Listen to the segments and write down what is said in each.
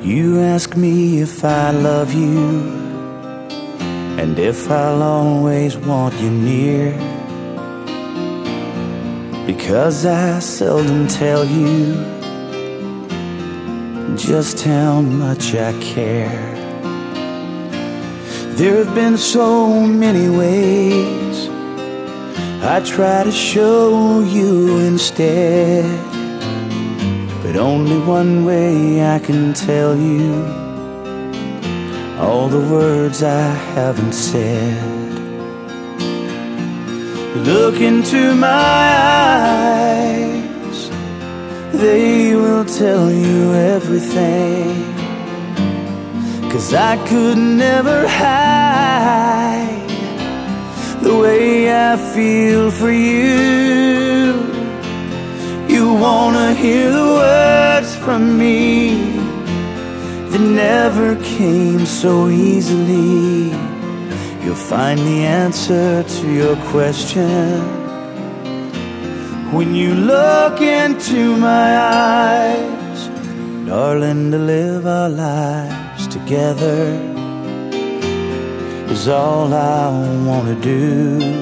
You ask me if I love you and if I'll always want you near, because I seldom tell you just how much I care. There have been so many ways I try to show you instead, but only one way I can tell you all the words I haven't said. Look into my eyes, they will tell you everything, 'cause I could never hide the way I feel for you. You wanna hear the words from me that never came so easily. You'll find the answer to your question when you look into my eyes. Darling, to live our lives together is all I wanna do.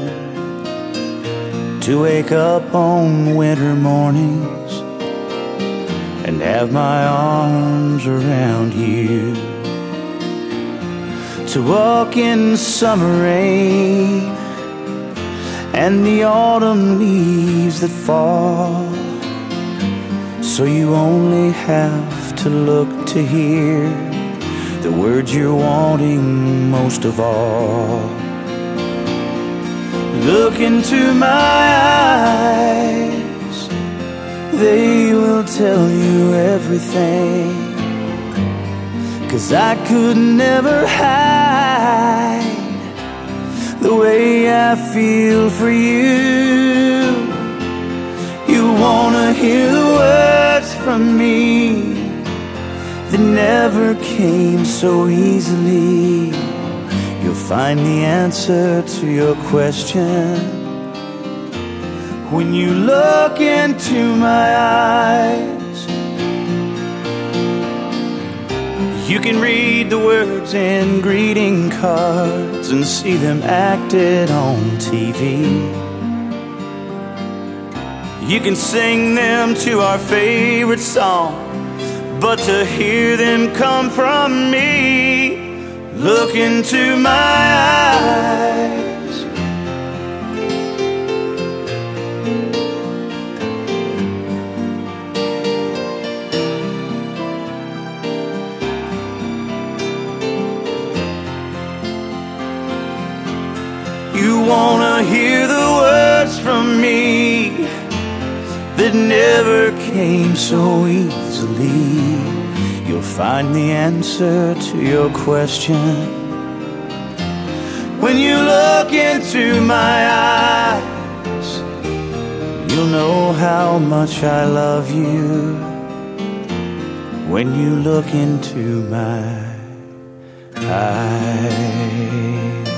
To wake up on winter mornings and have my arms around you, to walk in summer rain and the autumn leaves that fall, so you only have to look to hear the words you're wanting most of all. Look into my eyes, they will tell you everything, 'cause I could never hide the way I feel for you. You wanna hear the words from me that never came so easily. You'll find the answer to your question when you look into my eyes. You can read the words in greeting cards and see them acted on TV. You can sing them to our favorite song, but to hear them come from me, look into my eyes. You wanna hear the words from me that never came so easily. You'll find the answer to your question when you look into my eyes. You'll know how much I love you when you look into my eyes.